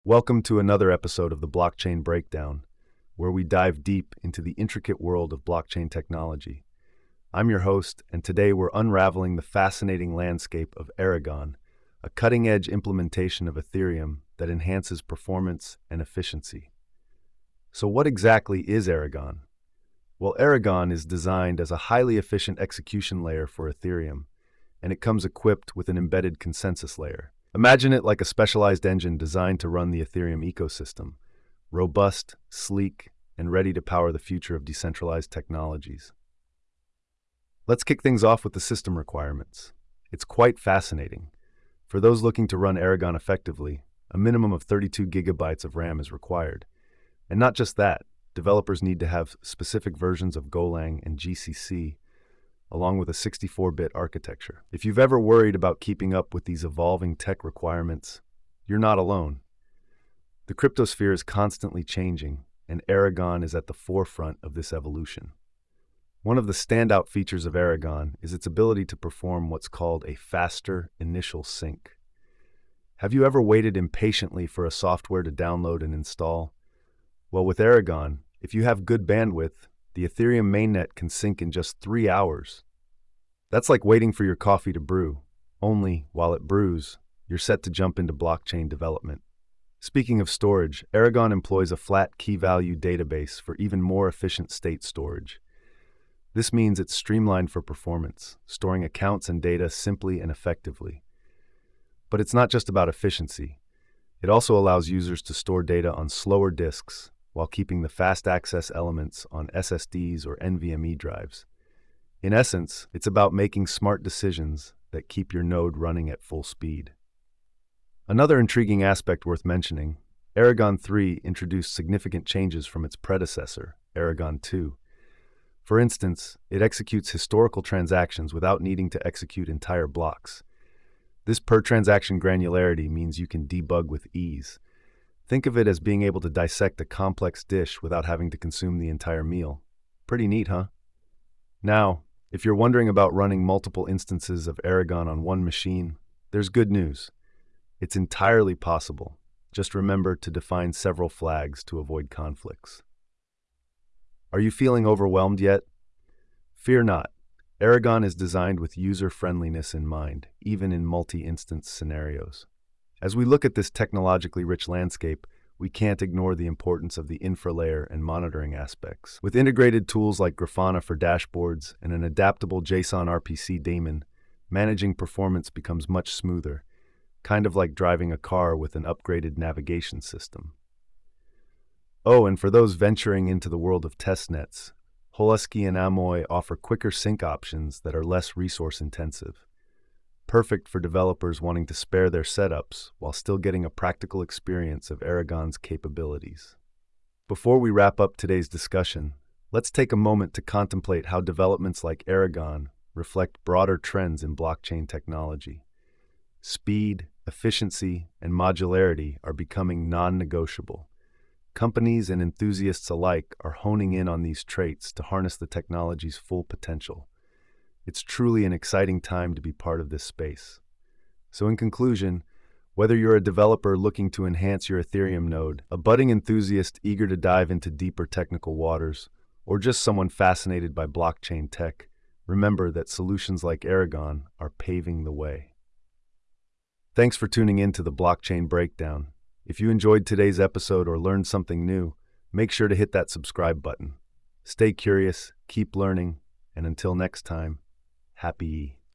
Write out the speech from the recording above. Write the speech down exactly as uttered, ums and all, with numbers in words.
Welcome to another episode of the Blockchain Breakdown, where we dive deep into the intricate world of blockchain technology. I'm your host, and today we're unraveling the fascinating landscape of Aragon, a cutting-edge implementation of Ethereum that enhances performance and efficiency. So what exactly is Aragon? Well, Aragon is designed as a highly efficient execution layer for Ethereum, and it comes equipped with an embedded consensus layer. Imagine it like a specialized engine designed to run the Ethereum ecosystem, robust, sleek, and ready to power the future of decentralized technologies. Let's kick things off with the system requirements. It's quite fascinating. For those looking to run Aragon effectively, a minimum of thirty-two gigabytes of RAM is required. And not just that, developers need to have specific versions of Golang and G C C, along with a sixty-four bit architecture. If you've ever worried about keeping up with these evolving tech requirements, you're not alone. The cryptosphere is constantly changing, and Aragon is at the forefront of this evolution. One of the standout features of Aragon is its ability to perform what's called a faster initial sync. Have you ever waited impatiently for a software to download and install? Well, with Aragon, if you have good bandwidth, the Ethereum mainnet can sync in just three hours. That's like waiting for your coffee to brew, only, while it brews, you're set to jump into blockchain development. Speaking of storage, Aragon employs a flat key-value database for even more efficient state storage. This means it's streamlined for performance, storing accounts and data simply and effectively. But it's not just about efficiency. It also allows users to store data on slower disks, while keeping the fast access elements on S S Ds or N V M e drives. In essence, it's about making smart decisions that keep your node running at full speed. Another intriguing aspect worth mentioning, Aragon three introduced significant changes from its predecessor, Aragon two. For instance, it executes historical transactions without needing to execute entire blocks. This per-transaction granularity means you can debug with ease. Think of it as being able to dissect a complex dish without having to consume the entire meal. Pretty neat, huh? Now, if you're wondering about running multiple instances of Aragon on one machine, there's good news. It's entirely possible. Just remember to define several flags to avoid conflicts. Are you feeling overwhelmed yet? Fear not. Aragon is designed with user-friendliness in mind, even in multi-instance scenarios. As we look at this technologically rich landscape, we can't ignore the importance of the infra-layer and monitoring aspects. With integrated tools like Grafana for dashboards and an adaptable JSON R P C daemon, managing performance becomes much smoother, kind of like driving a car with an upgraded navigation system. Oh, and for those venturing into the world of testnets, Holosuke and Amoy offer quicker sync options that are less resource-intensive. Perfect for developers wanting to spare their setups while still getting a practical experience of Aragon's capabilities. Before we wrap up today's discussion, let's take a moment to contemplate how developments like Aragon reflect broader trends in blockchain technology. Speed, efficiency, and modularity are becoming non-negotiable. Companies and enthusiasts alike are honing in on these traits to harness the technology's full potential. It's truly an exciting time to be part of this space. So in conclusion, whether you're a developer looking to enhance your Ethereum node, a budding enthusiast eager to dive into deeper technical waters, or just someone fascinated by blockchain tech, remember that solutions like Aragon are paving the way. Thanks for tuning in to the Blockchain Breakdown. If you enjoyed today's episode or learned something new, make sure to hit that subscribe button. Stay curious, keep learning, and until next time, happy